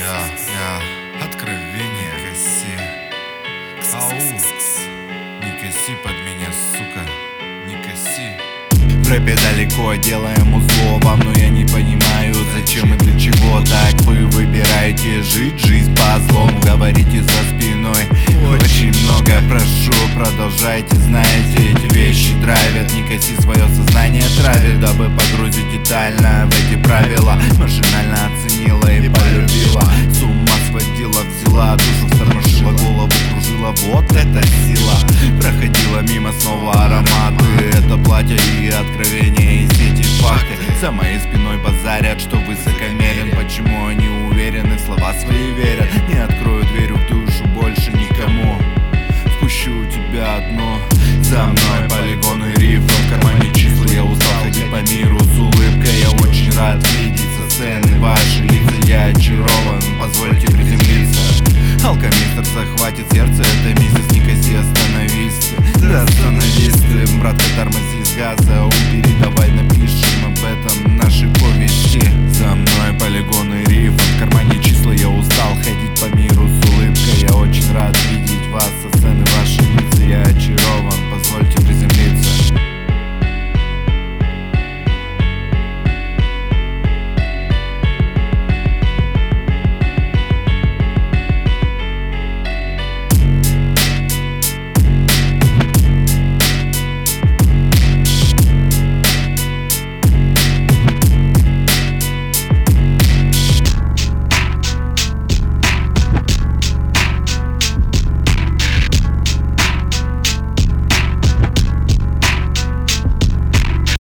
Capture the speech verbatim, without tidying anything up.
Я, я, откровение, коси. Ау, не коси под меня, сука, не коси. В рэпе далеко делаем узловом, но я не понимаю, зачем и для чего так вы выбираете жить жизнь по злому. Говорите за спиной очень много, прошу, продолжайте, знаете, эти вещи драйвят. Не коси, свое сознание травит, дабы погрузить детально в эти правила. Машинально оценила и полюбила, с ума сводила, взяла душу, стормошила, голову кружила, вот это сила. Проходила мимо снова ароматы, это платье и откровения, и все эти факты за моей спиной базарят, что высокомерен. Почему они уверены, слова свои верят? Не открою дверь в душу больше никому, впущу тебя одну. За мной полигоны, рифмы, в кармане числа. Я устал ходить по миру с улыбкой, я очень рад видеть со сцены ваши лица. Я очарован, позвольте приземлиться. Алкомистр захватит сердце